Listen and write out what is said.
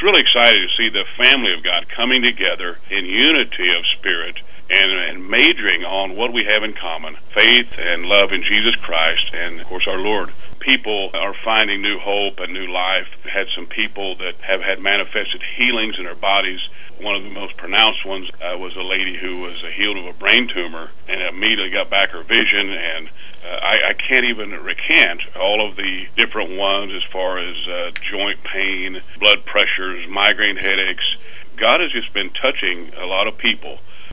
was really excited to see the family of God coming together in unity of spirit and majoring on what we have in common, faith and love in Jesus Christ and, of course, our Lord. People are finding new hope and new life. We had some people that have had manifested healings in their bodies. One of the most pronounced ones was a lady who was healed of a brain tumor and immediately got back her vision, and I can't even recant all of the different ones as far as joint pain, blood pressures, migraine headaches. God has just been touching a lot of people